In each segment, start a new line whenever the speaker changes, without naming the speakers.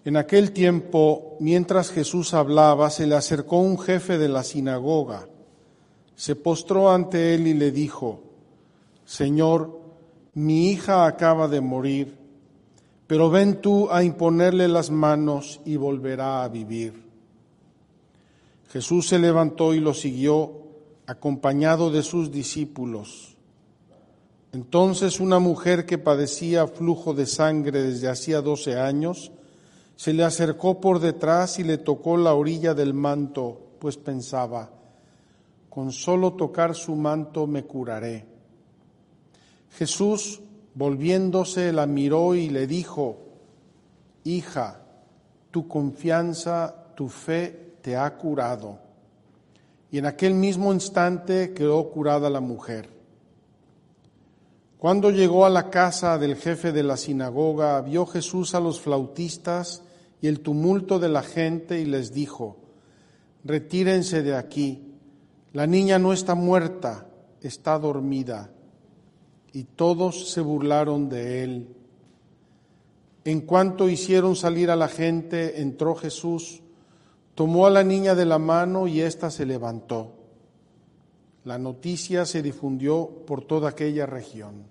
En aquel tiempo, mientras Jesús hablaba, se le acercó un jefe de la sinagoga. Se postró ante él y le dijo: Señor, mi hija acaba de morir, pero ven tú a imponerle las manos y volverá a vivir. Jesús se levantó y lo siguió, acompañado de sus discípulos. Entonces una mujer que padecía flujo de sangre desde hacía 12 años, se le acercó por detrás y le tocó la orilla del manto, pues pensaba: con solo tocar su manto me curaré. Jesús, volviéndose, la miró y le dijo: Hija, tu confianza, tu fe te ha curado. Y en aquel mismo instante quedó curada la mujer. Cuando llegó a la casa del jefe de la sinagoga, vio Jesús a los flautistas y el tumulto de la gente y les dijo: Retírense de aquí, la niña no está muerta, está dormida. Y todos se burlaron de él. En cuanto hicieron salir a la gente, entró Jesús, tomó a la niña de la mano y ésta se levantó. La noticia se difundió por toda aquella región.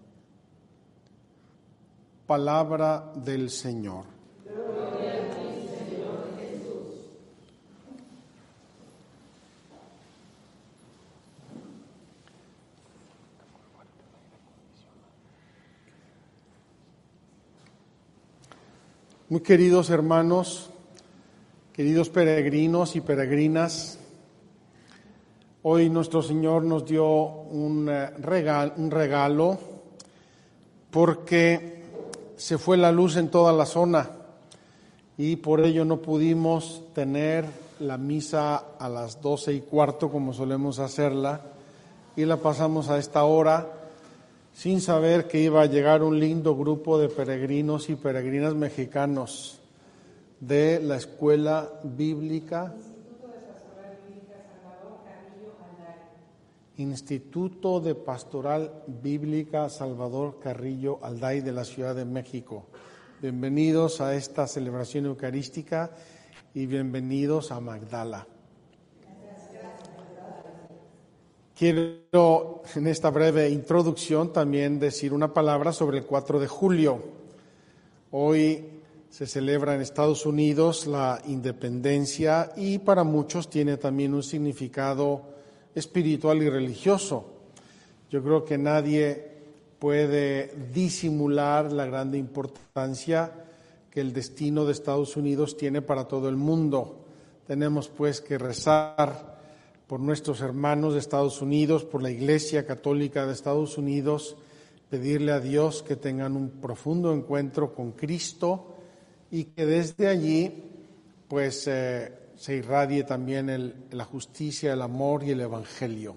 Palabra del Señor.
Gloria a ti, Señor Jesús.
Muy queridos hermanos, queridos peregrinos y peregrinas, hoy nuestro Señor nos dio un regalo porque se fue la luz en toda la zona y por ello no pudimos tener la misa a las 12:15 como solemos hacerla y la pasamos a esta hora sin saber que iba a llegar un lindo grupo de peregrinos y peregrinas mexicanos de la Escuela Bíblica Instituto de Pastoral Bíblica Salvador Carrillo Alday de la Ciudad de México. Bienvenidos a esta celebración eucarística y bienvenidos a Magdala. Quiero en esta breve introducción también decir una palabra sobre el 4 de julio. Hoy se celebra en Estados Unidos la independencia y para muchos tiene también un significado espiritual y religioso. Yo creo que nadie puede disimular la grande importancia que el destino de Estados Unidos tiene para todo el mundo. Tenemos pues que rezar por nuestros hermanos de Estados Unidos, por la Iglesia Católica de Estados Unidos, pedirle a Dios que tengan un profundo encuentro con Cristo y que desde allí pues se irradie también la justicia, el amor y el Evangelio.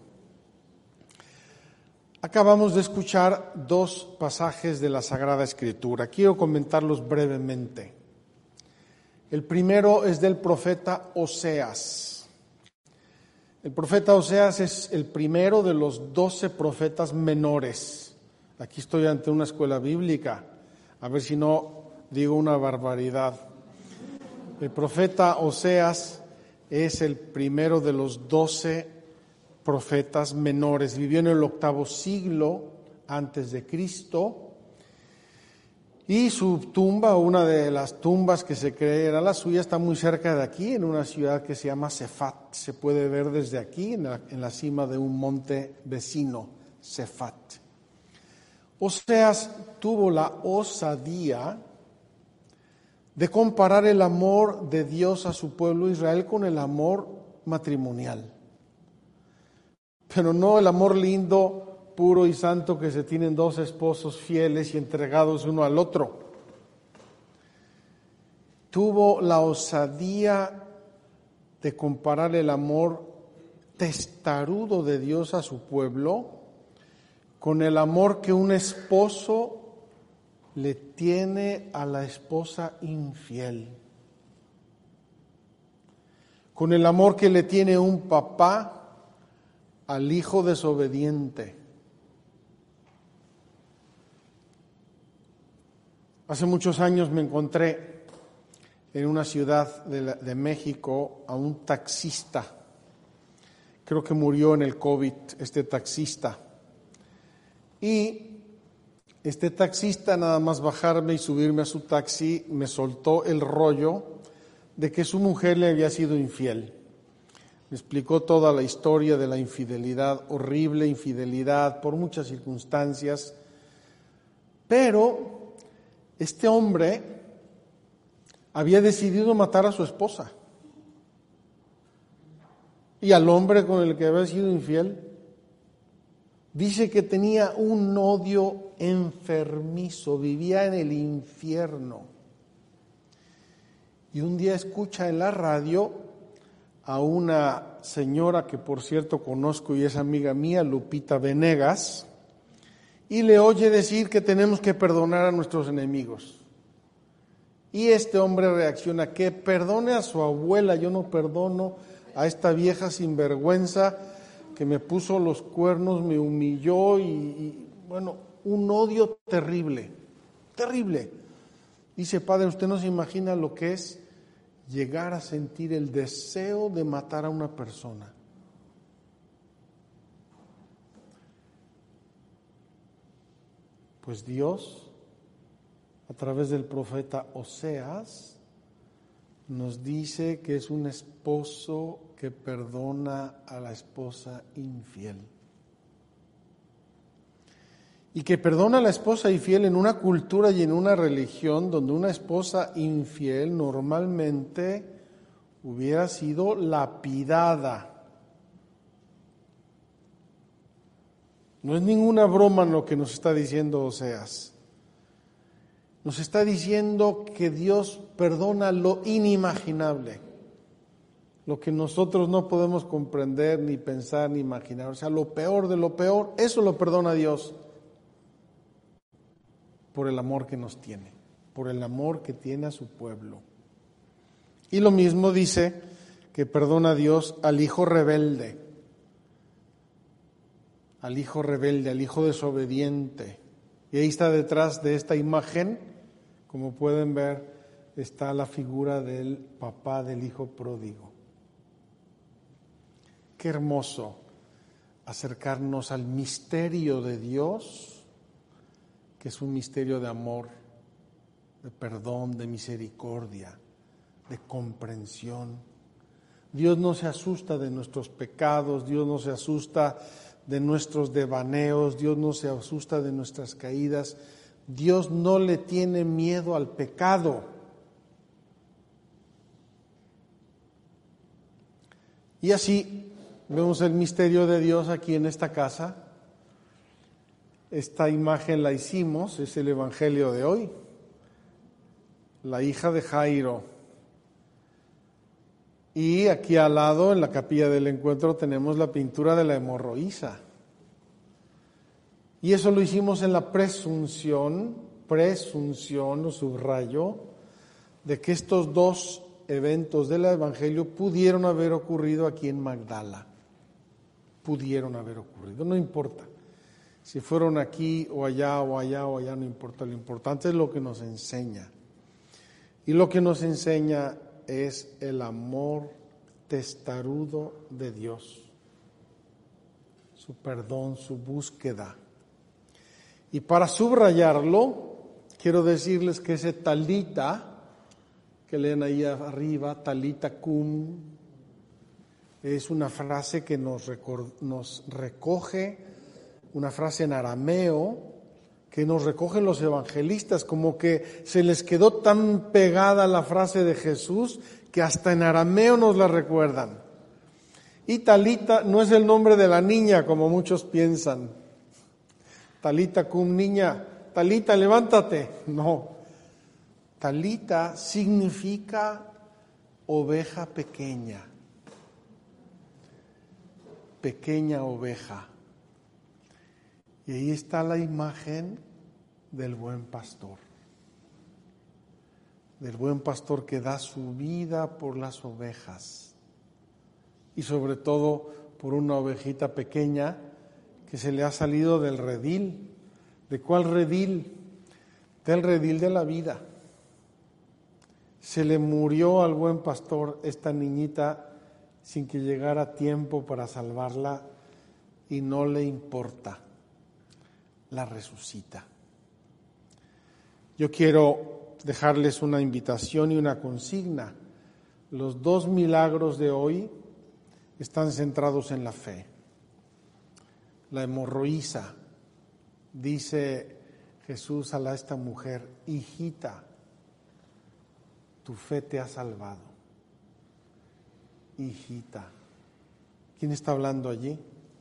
Acabamos de escuchar 2 pasajes de la Sagrada Escritura. Quiero comentarlos brevemente. El primero es del profeta Oseas. El profeta Oseas es el primero de los 12 profetas menores. Aquí estoy ante una escuela bíblica, a ver si no digo una barbaridad. El profeta Oseas es el primero de los 12 profetas menores. Vivió en el 8º siglo antes de Cristo y su tumba, una de las tumbas que se cree era la suya, está muy cerca de aquí, en una ciudad que se llama Sefat. Se puede ver desde aquí, en la cima de un monte vecino, Sefat. Oseas tuvo la osadía de comparar el amor de Dios a su pueblo Israel con el amor matrimonial. Pero no el amor lindo, puro y santo que se tienen 2 esposos fieles y entregados uno al otro. Tuvo la osadía de comparar el amor testarudo de Dios a su pueblo con el amor que un esposo le tiene a la esposa infiel, con el amor que le tiene un papá al hijo desobediente. Hace muchos años me encontré en una ciudad de México a un taxista. Creo que murió en el COVID este taxista. Y este taxista, nada más bajarme y subirme a su taxi, me soltó el rollo de que su mujer le había sido infiel. Me explicó toda la historia de la infidelidad, horrible infidelidad por muchas circunstancias. Pero este hombre había decidido matar a su esposa. Y al hombre con el que había sido infiel, dice que tenía un odio enfermizo, vivía en el infierno. Y un día escucha en la radio a una señora que por cierto conozco y es amiga mía, Lupita Venegas, y le oye decir que tenemos que perdonar a nuestros enemigos. Y este hombre reacciona, que perdone a su abuela, yo no perdono a esta vieja sinvergüenza que me puso los cuernos, me humilló y bueno, un odio terrible, terrible. Dice, padre, usted no se imagina lo que es llegar a sentir el deseo de matar a una persona. Pues Dios, a través del profeta Oseas, nos dice que es un esposo que perdona a la esposa infiel. Y que perdona a la esposa infiel en una cultura y en una religión donde una esposa infiel normalmente hubiera sido lapidada. No es ninguna broma lo que nos está diciendo Oseas. Nos está diciendo que Dios perdona lo inimaginable, lo que nosotros no podemos comprender, ni pensar, ni imaginar. O sea, lo peor de lo peor, eso lo perdona Dios por el amor que nos tiene, por el amor que tiene a su pueblo. Y lo mismo dice que perdona Dios al hijo rebelde, al hijo desobediente. Y ahí está detrás de esta imagen, como pueden ver, está la figura del papá del hijo pródigo. Qué hermoso acercarnos al misterio de Dios, que es un misterio de amor, de perdón, de misericordia, de comprensión. Dios no se asusta de nuestros pecados, Dios no se asusta de nuestros devaneos, Dios no se asusta de nuestras caídas, Dios no le tiene miedo al pecado. Y así vemos el misterio de Dios aquí en esta casa. Esta imagen la hicimos, es el evangelio de hoy. La hija de Jairo. Y aquí al lado, en la capilla del encuentro, tenemos la pintura de la hemorroísa. Y eso lo hicimos en la presunción, lo subrayo, de que estos dos eventos del evangelio pudieron haber ocurrido aquí en Magdala. Pudieron haber ocurrido, no importa. Si fueron aquí o allá o allá o allá, no importa. Lo importante es lo que nos enseña. Y lo que nos enseña es el amor testarudo de Dios, su perdón, su búsqueda. Y para subrayarlo, quiero decirles que ese talita, que leen ahí arriba, talita cum, es una frase que nos recoge, una frase en arameo, que nos recogen los evangelistas, como que se les quedó tan pegada la frase de Jesús que hasta en arameo nos la recuerdan. Y Talita no es el nombre de la niña, como muchos piensan. Talita cum, niña, Talita, levántate. No. Talita significa oveja pequeña. Pequeña oveja. Y ahí está la imagen del buen pastor. Del buen pastor que da su vida por las ovejas. Y sobre todo por una ovejita pequeña que se le ha salido del redil. ¿De cuál redil? Del redil de la vida. Se le murió al buen pastor esta niñita sin que llegara tiempo para salvarla y no le importa. La resucita. Yo quiero dejarles una invitación y una consigna. Los 2 milagros de hoy están centrados en la fe. La hemorroísa, dice Jesús a esta mujer: hijita, tu fe te ha salvado. Hijita. ¿Quién está hablando allí?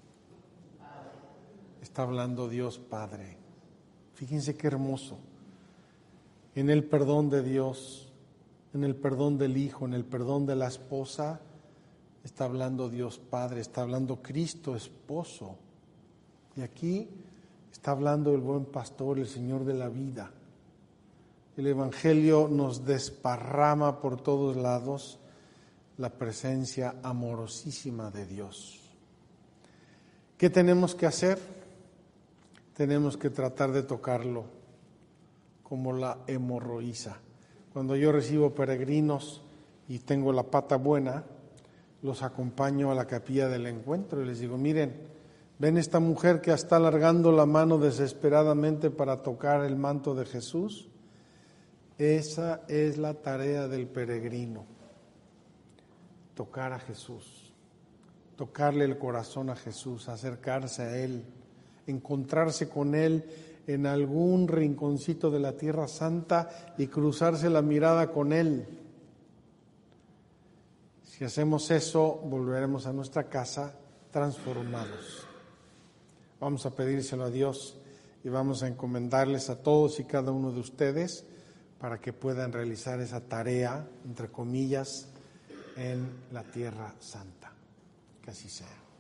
Está hablando Dios Padre. Fíjense qué hermoso. En el perdón de Dios, en el perdón del Hijo, en el perdón de la esposa, está hablando Dios Padre, está hablando Cristo Esposo. Y aquí está hablando el buen pastor, el Señor de la vida. El Evangelio nos desparrama por todos lados la presencia amorosísima de Dios. ¿Qué tenemos que hacer? Tenemos que tratar de tocarlo como la hemorroísa. Cuando yo recibo peregrinos y tengo la pata buena, los acompaño a la capilla del encuentro y les digo: miren, ¿ven esta mujer que está alargando la mano desesperadamente para tocar el manto de Jesús? Esa es la tarea del peregrino, tocar a Jesús, tocarle el corazón a Jesús, acercarse a Él, encontrarse con Él en algún rinconcito de la Tierra Santa y cruzarse la mirada con Él. Si hacemos eso, volveremos a nuestra casa transformados. Vamos a pedírselo a Dios y vamos a encomendarles a todos y cada uno de ustedes para que puedan realizar esa tarea, entre comillas, en la Tierra Santa. Que así sea.